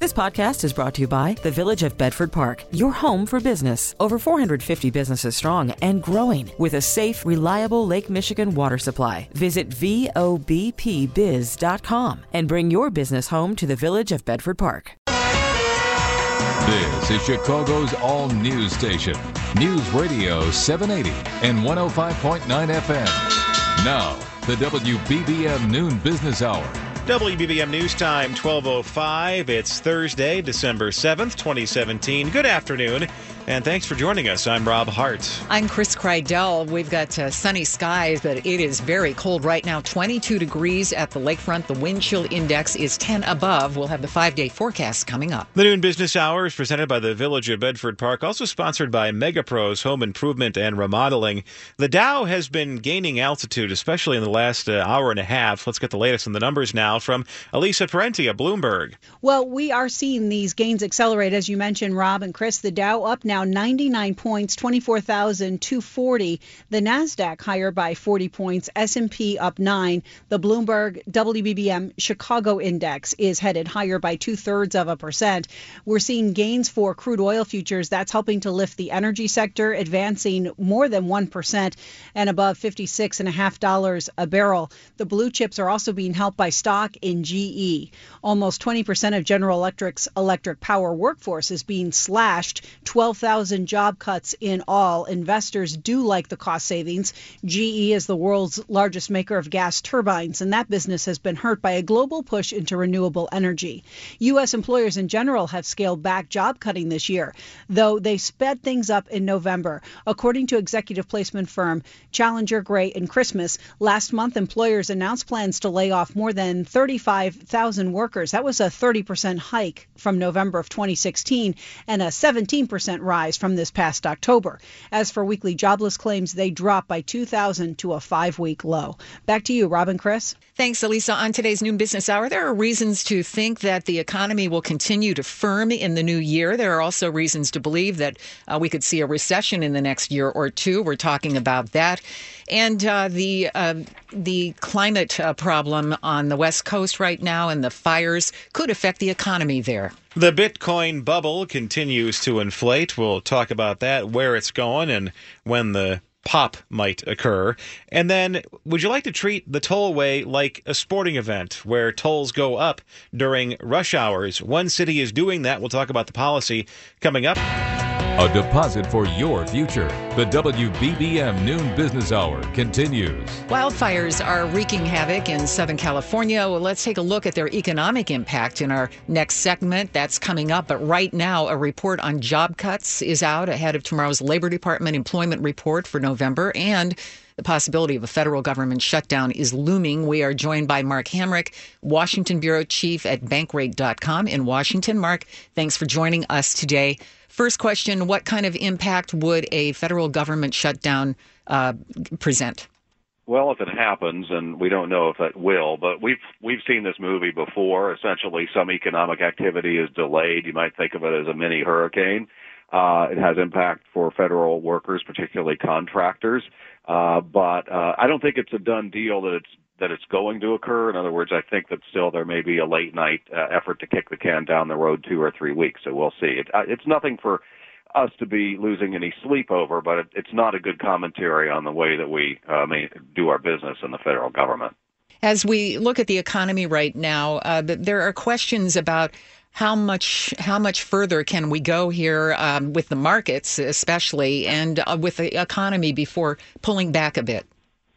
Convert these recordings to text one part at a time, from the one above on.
This podcast is brought to you by the Village of Bedford Park, your home for business. Over 450 businesses strong and growing with a safe, reliable Lake Michigan water supply. Visit VOBPBiz.com and bring your business home to the Village of Bedford Park. This is Chicago's all-news station, News Radio 780 and 105.9 FM. Now, the WBBM Noon Business Hour. WBBM News Time, 12:05. It's Thursday, December 7th, 2017. Good afternoon, and thanks for joining us. I'm Rob Hart. I'm Chris Kreidel. We've got sunny skies, but it is very cold right now. 22 degrees at the lakefront. The wind chill index is 10 above. We'll have the 5-day forecast coming up. The Noon Business Hour is presented by the Village of Bedford Park, also sponsored by MegaPros Home Improvement and Remodeling. The Dow has been gaining altitude, especially in the last hour and a half. Let's get the latest on the numbers now from Elisa Parenti of Bloomberg. Well, we are seeing these gains accelerate, as you mentioned, Rob and Chris. The Dow up now 99 points, 24,240. The NASDAQ higher by 40 points, S&P up 9. The Bloomberg WBBM Chicago Index is headed higher by 2/3%. We're seeing gains for crude oil futures. That's helping to lift the energy sector, advancing more than 1% and above $56.50 a barrel. The blue chips are also being helped by stock in GE. Almost 20% of General Electric's electric power workforce is being slashed. 12,000 job cuts in all. Investors do like the cost savings. GE is the world's largest maker of gas turbines, and that business has been hurt by a global push into renewable energy. U.S. employers in general have scaled back job cutting this year, though they sped things up in November. According to executive placement firm Challenger Gray and Christmas, last month employers announced plans to lay off more than 35,000 workers. That was a 30% hike from November of 2016 and a 17% rise from this past October. As for weekly jobless claims, they dropped by 2,000 to a 5-week low. Back to you, Rob and Chris. Thanks, Elisa. On today's Noon Business Hour, there are reasons to think that the economy will continue to firm in the new year. There are also reasons to believe that we could see a recession in the next year or two. We're talking about that. And the climate problem on the West Coast right now and the fires could affect the economy there. The Bitcoin bubble continues to inflate. We'll talk about that, where it's going, and when the pop might occur. And then, would you like to treat the tollway like a sporting event where tolls go up during rush hours? One city is doing that. We'll talk about the policy coming up. A deposit for your future. The WBBM Noon Business Hour continues. Wildfires are wreaking havoc in Southern California. Well, let's take a look at their economic impact in our next segment. That's coming up. But right now, a report on job cuts is out ahead of tomorrow's Labor Department employment report for November. And the possibility of a federal government shutdown is looming. We are joined by Mark Hamrick, Washington Bureau Chief at Bankrate.com in Washington. Mark, thanks for joining us today. First question, what kind of impact would a federal government shutdown present? Well, if it happens, and we don't know if it will, but we've seen this movie before. Essentially, some economic activity is delayed. You might think of it as a mini hurricane. It has impact for federal workers, particularly contractors. But I don't think it's a done deal that it's going to occur. In other words, I think that still there may be a late night effort to kick the can down the road 2 or 3 weeks. So we'll see. It's nothing for us to be losing any sleep over, but it's not a good commentary on the way that we may do our business in the federal government. As we look at the economy right now, there are questions about how much further can we go here with the markets, especially, and with the economy before pulling back a bit.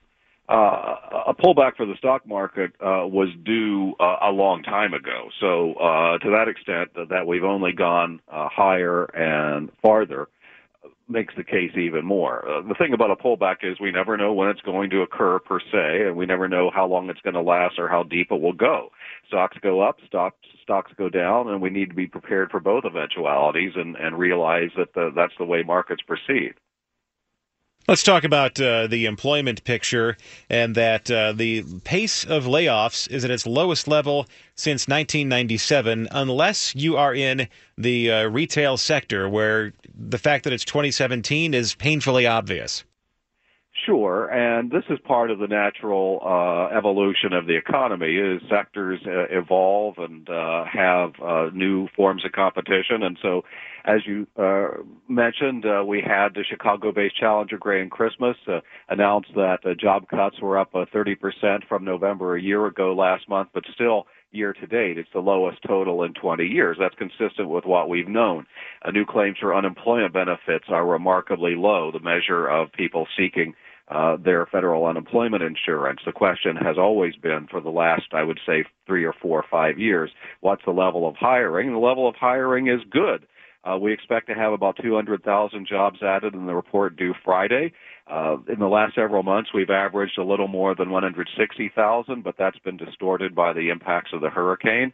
A pullback for the stock market was due a long time ago. So to that extent, that we've only gone higher and farther makes the case even more. The thing about a pullback is we never know when it's going to occur per se, and we never know how long it's going to last or how deep it will go. Stocks go up, stocks go down, and we need to be prepared for both eventualities and realize that that's the way markets proceed. Let's talk about the employment picture, and that the pace of layoffs is at its lowest level since 1997, unless you are in the retail sector, where the fact that it's 2017 is painfully obvious. Sure, and this is part of the natural evolution of the economy. As sectors evolve and have new forms of competition, and so, as you mentioned, we had the Chicago-based Challenger Grain Christmas announce that job cuts were up 30% from November a year ago last month, but still, year to date, it's the lowest total in 20 years. That's consistent with what we've known. New claims for unemployment benefits are remarkably low, the measure of people seeking their federal unemployment insurance. The question has always been, for the last, I would say, 3 or 4 or 5 years, what's the level of hiring? The level of hiring is good. We expect to have about 200,000 jobs added in the report due Friday. In the last several months, we've averaged a little more than 160,000, but that's been distorted by the impacts of the hurricanes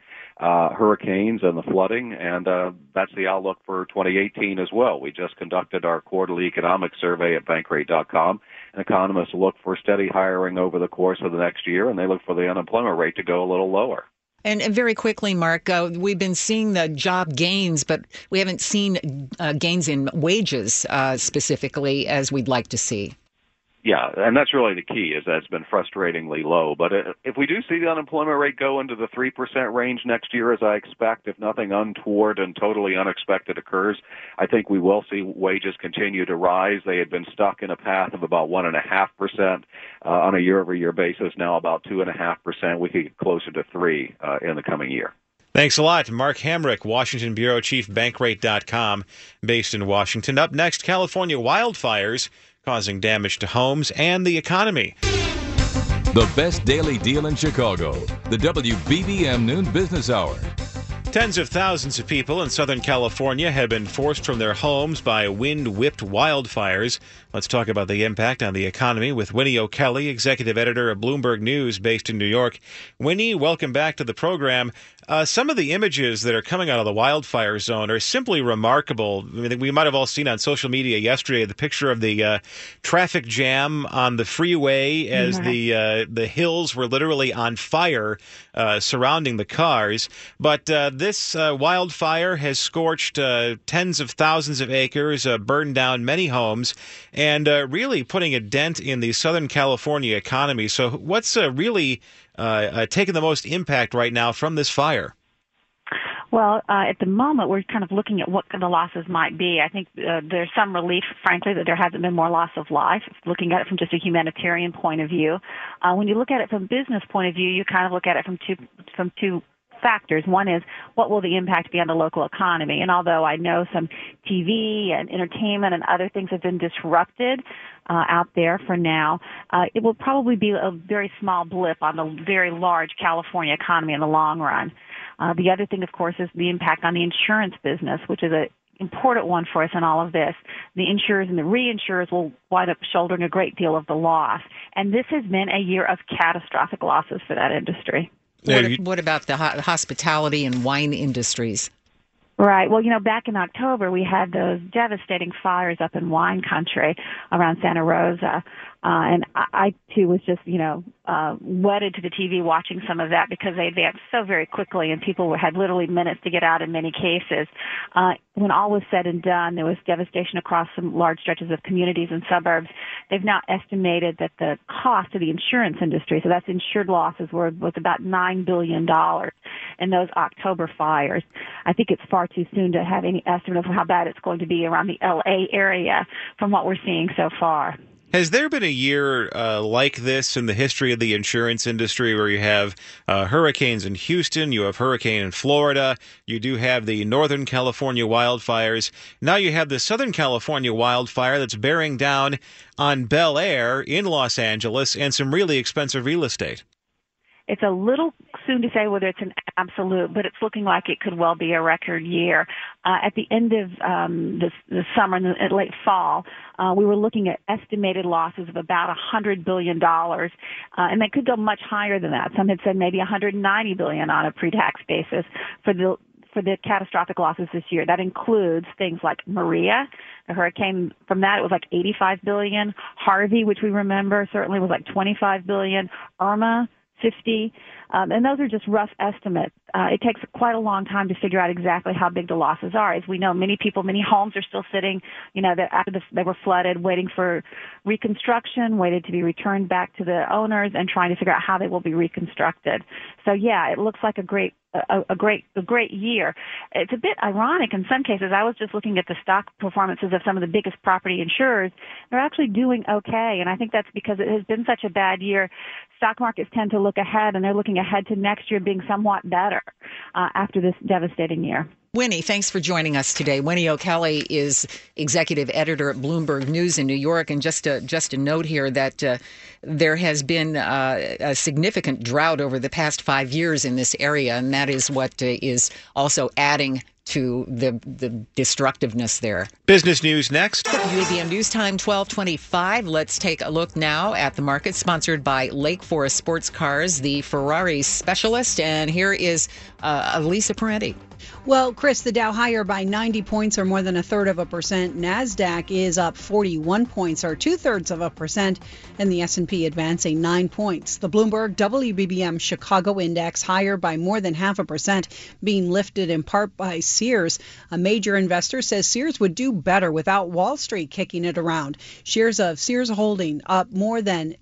and the flooding, and that's the outlook for 2018 as well. We just conducted our quarterly economic survey at Bankrate.com, and economists look for steady hiring over the course of the next year, and they look for the unemployment rate to go a little lower. And very quickly, Mark, we've been seeing the job gains, but we haven't seen gains in wages specifically as we'd like to see. Yeah, and that's really the key, is that it's been frustratingly low. But if we do see the unemployment rate go into the 3% range next year, as I expect, if nothing untoward and totally unexpected occurs, I think we will see wages continue to rise. They had been stuck in a path of about 1.5% on a year-over-year basis, now about 2.5%. We could get closer to 3% in the coming year. Thanks a lot. Mark Hamrick, Washington Bureau Chief, Bankrate.com, based in Washington. Up next, California wildfires causing damage to homes and the economy. The best daily deal in Chicago. The WBBM Noon Business Hour. Tens of thousands of people in Southern California have been forced from their homes by wind-whipped wildfires. Let's talk about the impact on the economy with Winnie O'Kelly, executive editor of Bloomberg News based in New York. Winnie, welcome back to the program. Some of the images that are coming out of the wildfire zone are simply remarkable. I mean, we might have all seen on social media yesterday the picture of the traffic jam on the freeway as the hills were literally on fire surrounding the cars. But this wildfire has scorched tens of thousands of acres, burned down many homes, and really putting a dent in the Southern California economy. So what's really taking the most impact right now from this fire? Well, at the moment, we're kind of looking at what the losses might be. I think there's some relief, frankly, that there hasn't been more loss of life, looking at it from just a humanitarian point of view. When you look at it from a business point of view, you kind of look at it from two factors. One is, what will the impact be on the local economy? And although I know some TV and entertainment and other things have been disrupted out there for now, it will probably be a very small blip on the very large California economy in the long run. The other thing, of course, is the impact on the insurance business, which is an important one for us in all of this. The insurers and the reinsurers will wind up shouldering a great deal of the loss. And this has been a year of catastrophic losses for that industry. What about the hospitality and wine industries? Right. Well, back in October, we had those devastating fires up in wine country around Santa Rosa. And I, too, was just, wedded to the TV watching some of that because they advanced so very quickly and people had literally minutes to get out in many cases. When all was said and done, there was devastation across some large stretches of communities and suburbs. They've now estimated that the cost of the insurance industry, so that's insured losses, was about $9 billion in those October fires. I think it's far too soon to have any estimate of how bad it's going to be around the L.A. area from what we're seeing so far. Has there been a year like this in the history of the insurance industry where you have hurricanes in Houston, you have hurricane in Florida, you do have the Northern California wildfires, now you have the Southern California wildfire that's bearing down on Bel Air in Los Angeles and some really expensive real estate? It's a little soon to say whether it's an absolute, but it's looking like it could well be a record year. At the end of the summer and the late fall, we were looking at estimated losses of about $100 billion, and they could go much higher than that. Some had said maybe $190 billion on a pre-tax basis for the catastrophic losses this year. That includes things like Maria, the hurricane. From that, it was like $85 billion. Harvey, which we remember, certainly was like $25 billion. Irma, 50. And those are just rough estimates. It takes quite a long time to figure out exactly how big the losses are. As we know, many homes are still sitting, that after they were flooded, waiting for reconstruction, waited to be returned back to the owners, and trying to figure out how they will be reconstructed. So yeah, it looks like a great year. It's a bit ironic in some cases. I was just looking at the stock performances of some of the biggest property insurers. They're actually doing okay, and I think that's because it has been such a bad year. Stock markets tend to look ahead, and they're looking ahead to next year being somewhat better after this devastating year. Winnie, thanks for joining us today. Winnie O'Kelly is executive editor at Bloomberg News in New York. And just a note here that there has been a significant drought over the past 5 years in this area, and that is what is also adding to the destructiveness there. Business news next. WABM News Time 12:25. Let's take a look now at the market, sponsored by Lake Forest Sports Cars, the Ferrari specialist. And here is Lisa Parenti. Well, Chris, the Dow higher by 90 points, or more than 1/3%. NASDAQ is up 41 points, or 2/3%, and the S&P advancing 9 points. The Bloomberg WBBM Chicago Index higher by more than 0.5%, being lifted in part by Sears. A major investor says Sears would do better without Wall Street kicking it around. Shares of Sears Holding up more than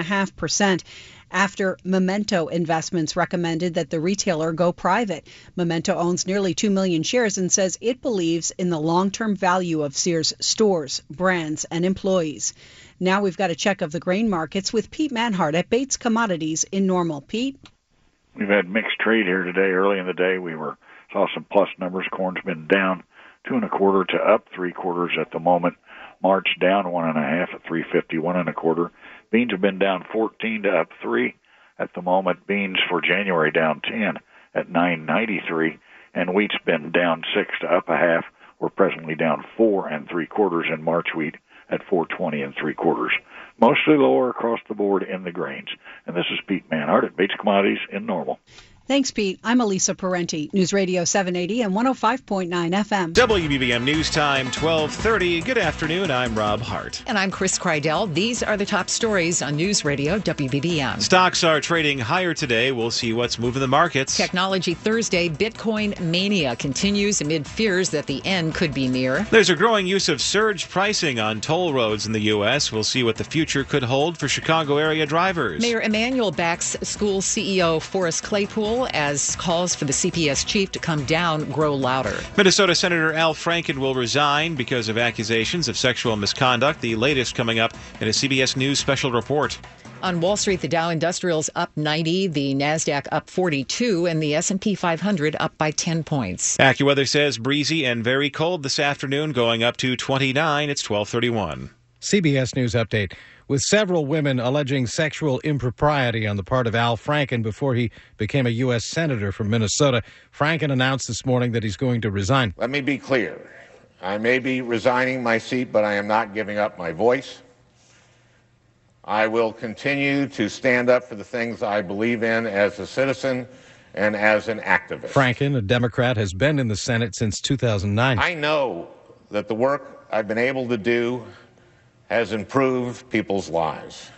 6.5%. After Memento Investments recommended that the retailer go private. Memento owns nearly 2 million shares and says it believes in the long-term value of Sears stores, brands, and employees. Now we've got a check of the grain markets with Pete Manhart at Bates Commodities in Normal. Pete? We've had mixed trade here today. Early in the day, we saw some plus numbers. Corn's been down 2 1/4 to up 3/4 at the moment. March down 1 1/2 at 351 1/4. Beans have been down 14 to up 3 at the moment. Beans for January down 10 at 993, and wheat's been down 6 to up 1/2. We're presently down 4 3/4 in March wheat at 420 3/4. Mostly lower across the board in the grains. And this is Pete Manhart at Bates Commodities in Normal. Thanks, Pete. I'm Elisa Parenti, News Radio 780 and 105.9 FM. WBBM News Time 12:30. Good afternoon. I'm Rob Hart. And I'm Chris Kreidel. These are the top stories on News Radio WBBM. Stocks are trading higher today. We'll see what's moving the markets. Technology Thursday. Bitcoin mania continues amid fears that the end could be near. There's a growing use of surge pricing on toll roads in the U.S. We'll see what the future could hold for Chicago area drivers. Mayor Emanuel backs school CEO Forrest Claypool as calls for the CPS chief to come down grow louder. Minnesota Senator Al Franken will resign because of accusations of sexual misconduct. The latest coming up in a CBS News special report. On Wall Street, the Dow Industrials up 90, the NASDAQ up 42, and the S&P 500 up by 10 points. AccuWeather says breezy and very cold this afternoon, going up to 29. It's 12:31. CBS News update. With several women alleging sexual impropriety on the part of Al Franken before he became a U.S. Senator from Minnesota, Franken announced this morning that he's going to resign. Let me be clear. I may be resigning my seat, but I am not giving up my voice. I will continue to stand up for the things I believe in as a citizen and as an activist. Franken, a Democrat, has been in the Senate since 2009. I know that the work I've been able to do has improved people's lives.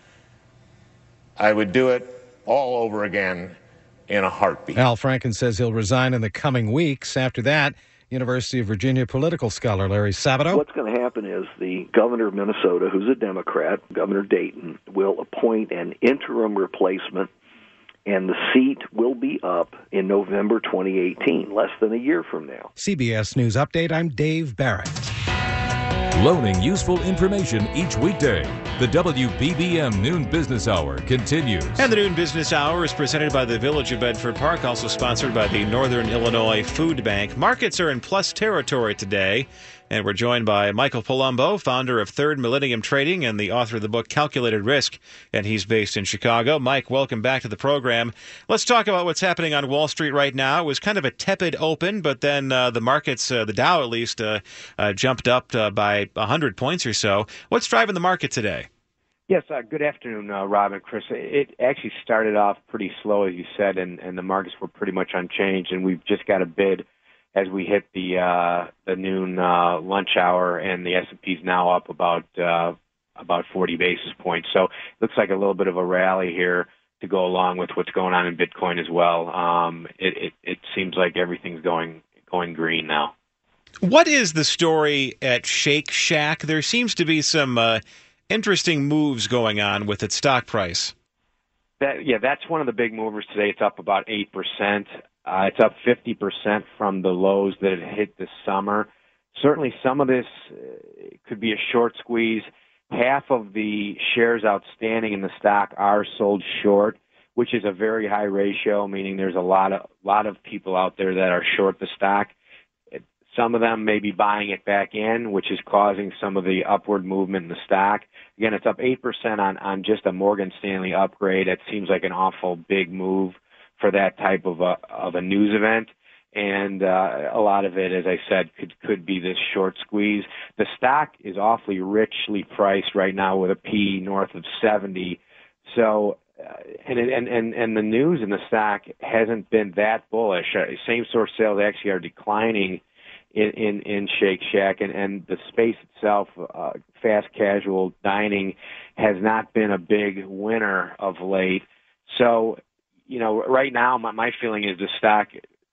I would do it all over again in a heartbeat. Al Franken says he'll resign in the coming weeks. After that, University of Virginia political scholar Larry Sabato. What's going to happen is the governor of Minnesota, who's a Democrat, Governor Dayton, will appoint an interim replacement, and the seat will be up in November 2018, less than a year from now. CBS News Update, I'm Dave Barrett. Loaning useful information each weekday. The WBBM Noon Business Hour continues. And the Noon Business Hour is presented by the Village of Bedford Park, also sponsored by the Northern Illinois Food Bank. Markets are in plus territory today. And we're joined by Michael Palumbo, founder of Third Millennium Trading and the author of the book Calculated Risk, and he's based in Chicago. Mike, welcome back to the program. Let's talk about what's happening on Wall Street right now. It was kind of a tepid open, but then the markets, the Dow at least, jumped up by 100 points or so. What's driving the market today? Yes, good afternoon, Rob and Chris. It actually started off pretty slow, as you said, and the markets were pretty much unchanged, and we've just got a bid as we hit the noon lunch hour, and the S&P is now up about 40 basis points. So it looks like a little bit of a rally here. to go along with what's going on in Bitcoin as well. It seems like everything's going green now. What is the story at Shake Shack? There seems to be some interesting moves going on with its stock price. That's one of the big movers today. It's up about 8%. It's up 50% from the lows that it hit this summer. Certainly some of this could be a short squeeze. Half of the shares outstanding in the stock are sold short, which is a very high ratio, meaning there's a lot of people out there that are short the stock. Some of them may be buying it back in, which is causing some of the upward movement in the stock. Again, it's up 8% on just a Morgan Stanley upgrade. It seems like an awful big move for that type of a news event. And a lot of it, as I said, could be this short squeeze. The stock is awfully richly priced right now with a P north of 70. So, and the news in the stock hasn't been that bullish. Same-store sales actually are declining in Shake Shack, and the space itself, fast casual dining, has not been a big winner of late. So, right now my feeling is the stock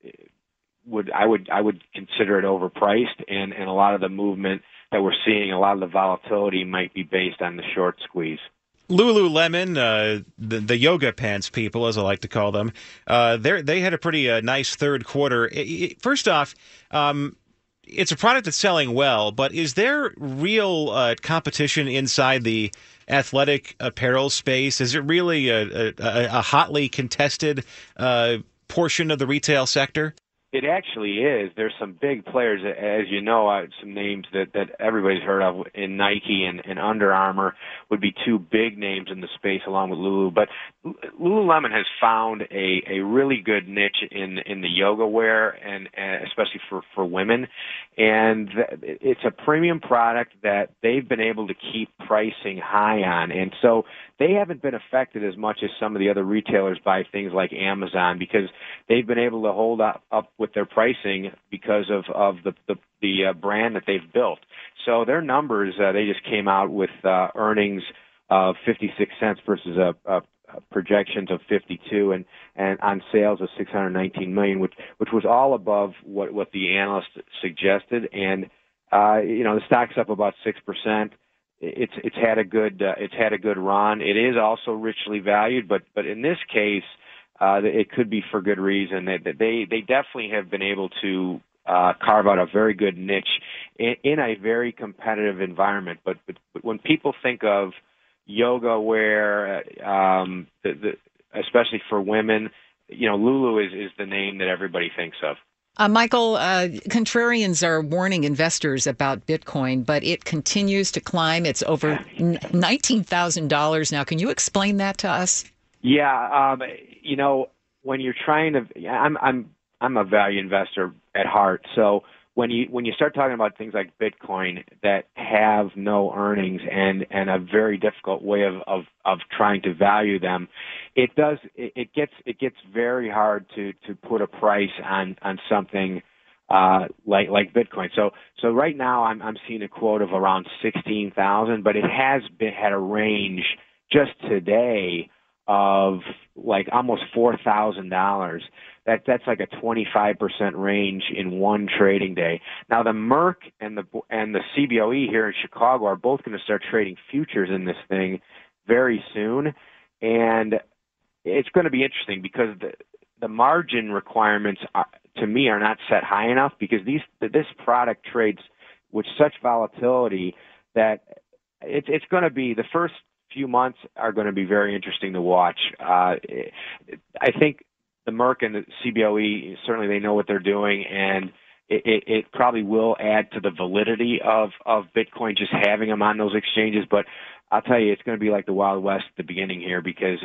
I would consider it overpriced, and a lot of the movement that we're seeing, a lot of the volatility might be based on the short squeeze. Lululemon, the yoga pants people, as I like to call them, they had a pretty nice third quarter. First off, it's a product that's selling well, but is there real competition inside the athletic apparel space? Is it really a hotly contested portion of the retail sector? It actually is. There's some big players, as you know, some names that everybody's heard of in Nike and Under Armour would be two big names in the space along with Lulu. But Lululemon has found a really good niche in the yoga wear, and especially for women. And it's a premium product that they've been able to keep pricing high on. And so they haven't been affected as much as some of the other retailers by things like Amazon, because they've been able to hold up with their pricing because of the brand that they've built. So their numbers, they just came out with earnings of 56 cents versus a projections of 52, and on sales of 619 million, which was all above what the analysts suggested. And the stock's up about 6%. It's had a good run. It is also richly valued, but in this case, it could be for good reason. They definitely have been able to carve out a very good niche in a very competitive environment. But when people think of yoga wear, especially for women, Lulu is the name that everybody thinks of. Michael, contrarians are warning investors about Bitcoin, but it continues to climb. It's over $19,000 now. Can you explain that to us? Yeah, when you're trying to, I'm a value investor at heart. So when you start talking about things like Bitcoin that have no earnings and a very difficult way of trying to value them, it gets very hard to put a price on something like Bitcoin. So right now I'm seeing a quote of around 16,000, but it has had a range just today of like almost $4,000. That's like a 25% range in one trading day. Now the Merck and the CBOE here in Chicago are both going to start trading futures in this thing very soon, and it's going to be interesting because the margin requirements to me are not set high enough, because this product trades with such volatility that it's going to be, the first few months are going to be very interesting to watch. I think the Merck and the CBOE, certainly they know what they're doing, and it probably will add to the validity of Bitcoin, just having them on those exchanges. But I'll tell you, it's going to be like the Wild West at the beginning here, because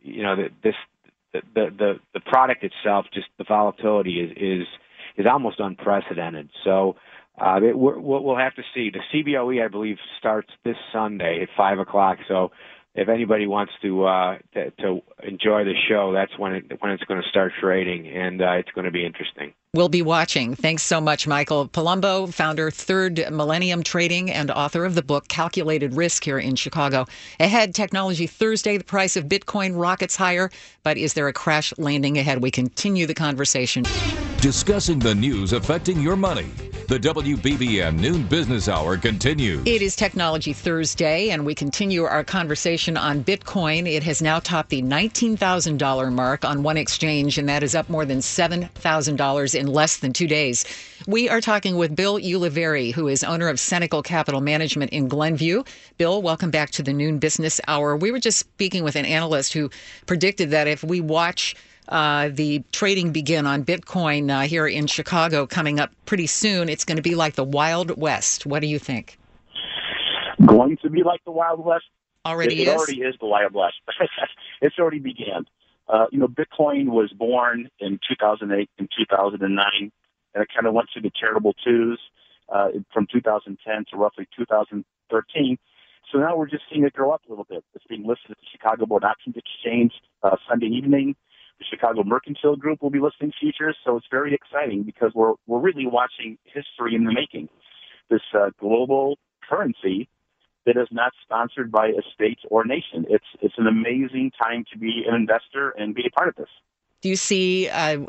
the product itself, just the volatility is almost unprecedented. So we'll have to see. The CBOE, I believe, starts this Sunday at 5:00. So if anybody wants to enjoy the show, that's when it's going to start trading, and it's going to be interesting. We'll be watching. Thanks so much, Michael Palumbo, founder, Third Millennium Trading, and author of the book Calculated Risk here in Chicago. Ahead, Technology Thursday, the price of Bitcoin rockets higher, but is there a crash landing ahead? We continue the conversation. Discussing the news affecting your money. The WBBM Noon Business Hour continues. It is Technology Thursday, and we continue our conversation on Bitcoin. It has now topped the $19,000 mark on one exchange, and that is up more than $7,000 in less than 2 days. We are talking with Bill Ulivari, who is owner of Senecal Capital Management in Glenview. Bill, welcome back to the Noon Business Hour. We were just speaking with an analyst who predicted that if we watch the trading begin on Bitcoin here in Chicago coming up pretty soon, it's going to be like the Wild West. What do you think? Going to be like the Wild West? It already is the Wild West. It's already began. Bitcoin was born in 2008 and 2009, and it kind of went through the terrible twos from 2010 to roughly 2013. So now we're just seeing it grow up a little bit. It's being listed at the Chicago Board Options Exchange Sunday evening. The Chicago Mercantile Group will be listing futures, so it's very exciting because we're really watching history in the making. This global currency that is not sponsored by a state or nation. It's an amazing time to be an investor and be a part of this. Do you see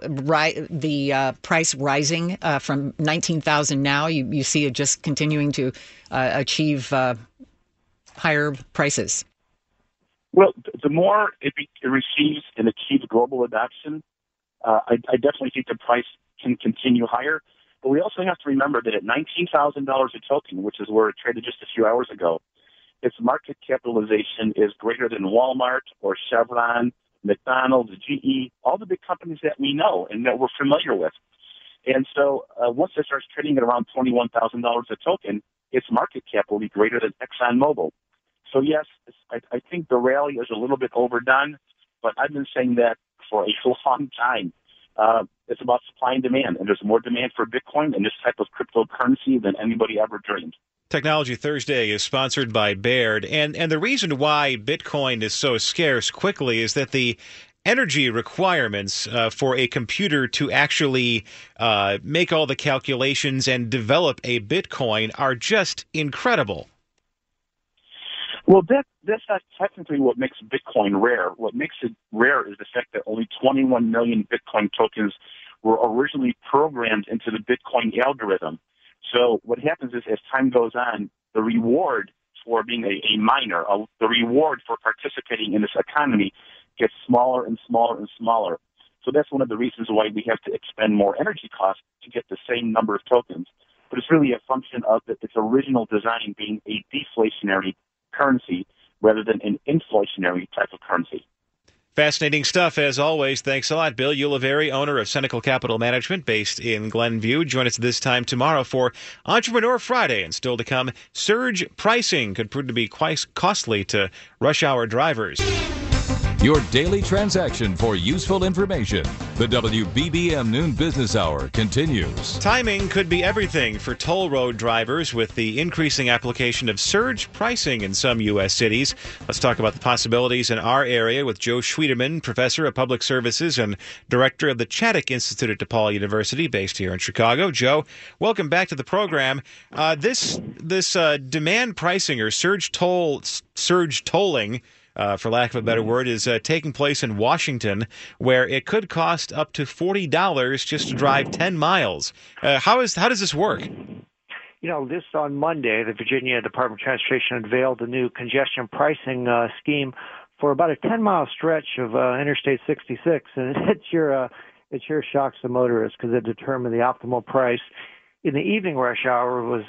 the price rising from $19,000 now? You see it just continuing to achieve higher prices? Well, the more it receives and achieves global adoption, I definitely think the price can continue higher. But we also have to remember that at $19,000 a token, which is where it traded just a few hours ago, its market capitalization is greater than Walmart or Chevron, McDonald's, GE, all the big companies that we know and that we're familiar with. And so once it starts trading at around $21,000 a token, its market cap will be greater than ExxonMobil. So, yes, I think the rally is a little bit overdone, but I've been saying that for a long time. It's about supply and demand, and there's more demand for Bitcoin and this type of cryptocurrency than anybody ever dreamed. Technology Thursday is sponsored by Baird, and the reason why Bitcoin is so scarce quickly is that the energy requirements for a computer to actually make all the calculations and develop a Bitcoin are just incredible. Well, that's not technically what makes Bitcoin rare. What makes it rare is the fact that only 21 million Bitcoin tokens were originally programmed into the Bitcoin algorithm. So what happens is as time goes on, the reward for being a miner, the reward for participating in this economy gets smaller and smaller and smaller. So that's one of the reasons why we have to expend more energy costs to get the same number of tokens. But it's really a function of its original design being a deflationary currency rather than an inflationary type of currency. Fascinating stuff, as always. Thanks a lot, Bill Ulivari, owner of Senecal Capital Management, based in Glenview. Join us this time tomorrow for Entrepreneur Friday. And still to come, surge pricing could prove to be quite costly to rush hour drivers. Your daily transaction for useful information. The WBBM Noon Business Hour continues. Timing could be everything for toll road drivers with the increasing application of surge pricing in some U.S. cities. Let's talk about the possibilities in our area with Joe Schwiedeman, Professor of Public Services and Director of the Chaddick Institute at DePaul University, based here in Chicago. Joe, welcome back to the program. This demand pricing or surge tolling, for lack of a better word, is taking place in Washington, where it could cost up to $40 just to drive 10 miles. How does this work? This on Monday, the Virginia Department of Transportation unveiled a new congestion pricing scheme for about a 10-mile stretch of Interstate 66, and it sure shocks the motorists because it determined the optimal price in the evening rush hour was,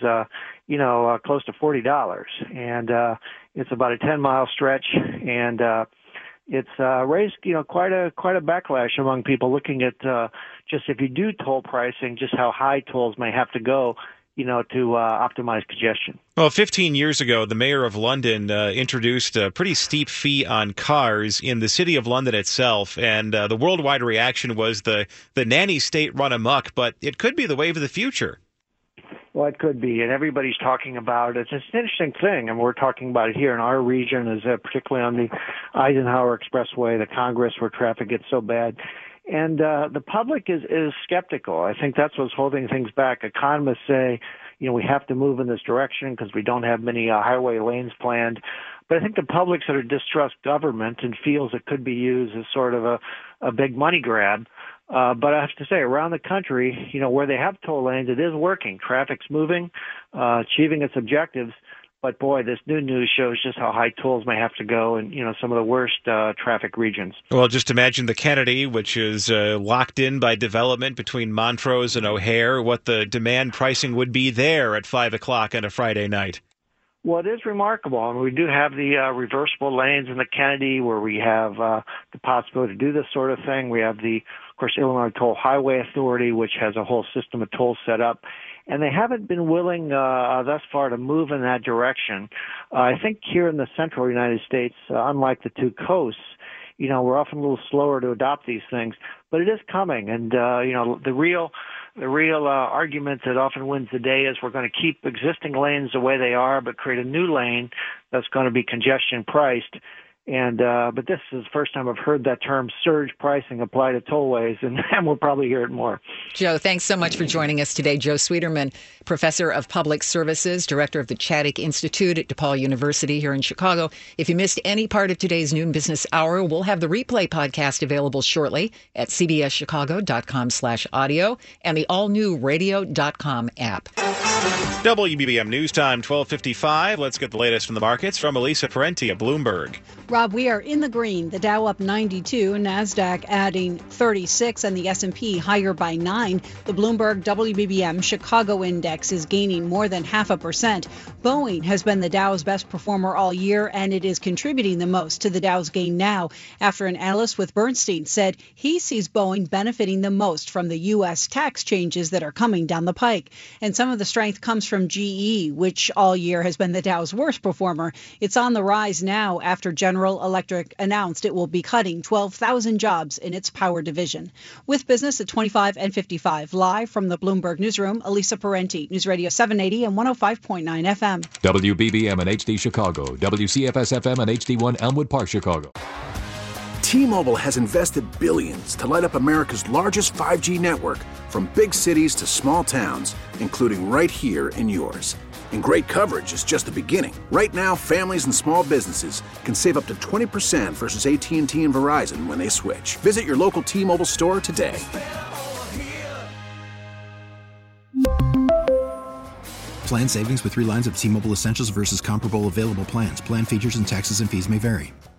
close to $40, and it's about a 10-mile stretch, and it's raised, quite a backlash among people looking at just if you do toll pricing, just how high tolls may have to go, to optimize congestion. Well, 15 years ago, the mayor of London introduced a pretty steep fee on cars in the city of London itself, and the worldwide reaction was the nanny state run amok, but it could be the wave of the future. Well, it could be, and everybody's talking about it. It's an interesting thing, and we're talking about it here in our region, is particularly on the Eisenhower Expressway, the Congress, where traffic gets so bad. And the public is skeptical. I think that's what's holding things back. Economists say, we have to move in this direction because we don't have many highway lanes planned. But I think the public sort of distrusts government and feels it could be used as sort of a big money grab. But I have to say, around the country, where they have toll lanes, it is working. Traffic's moving, achieving its objectives. But boy, this new news shows just how high tolls may have to go in, some of the worst traffic regions. Well, just imagine the Kennedy, which is locked in by development between Montrose and O'Hare, what the demand pricing would be there at 5 o'clock on a Friday night. Well, it is remarkable. And we do have the reversible lanes in the Kennedy where we have the possibility to do this sort of thing. We have of course, Illinois Toll Highway Authority, which has a whole system of tolls set up. And they haven't been willing thus far to move in that direction. I think here in the central United States, unlike the two coasts, we're often a little slower to adopt these things. But it is coming. And, the real argument that often wins the day is we're going to keep existing lanes the way they are, but create a new lane that's going to be congestion priced. And but this is the first time I've heard that term surge pricing apply to tollways, and we'll probably hear it more. Joe, thanks so much for joining us today. Joe Sweeterman, Professor of Public Services, Director of the Chaddick Institute at DePaul University here in Chicago. If you missed any part of today's Noon Business Hour, we'll have the replay podcast available shortly at cbschicago.com/audio and the all-new radio.com app. WBBM News Time, 12:55. Let's get the latest from the markets from Elisa Parenti at Bloomberg. Rob, we are in the green. The Dow up 92, NASDAQ adding 36, and the S&P higher by 9. The Bloomberg WBBM Chicago Index is gaining more than 0.5%. Boeing has been the Dow's best performer all year, and it is contributing the most to the Dow's gain now after an analyst with Bernstein said he sees Boeing benefiting the most from the U.S. tax changes that are coming down the pike. And some of the strength comes from GE, which all year has been the Dow's worst performer. It's on the rise now after General Electric announced it will be cutting 12,000 jobs in its power division. With business at 25 and 55, live from the Bloomberg Newsroom, Elisa Parenti, News Radio 780 and 105.9 FM. WBBM and HD Chicago, WCFS FM and HD1 Elmwood Park, Chicago. T-Mobile has invested billions to light up America's largest 5G network, from big cities to small towns, including right here in yours. And great coverage is just the beginning. Right now, families and small businesses can save up to 20% versus AT&T and Verizon when they switch. Visit your local T-Mobile store today. Plan savings with 3 lines of T-Mobile Essentials versus comparable available plans. Plan features and taxes and fees may vary.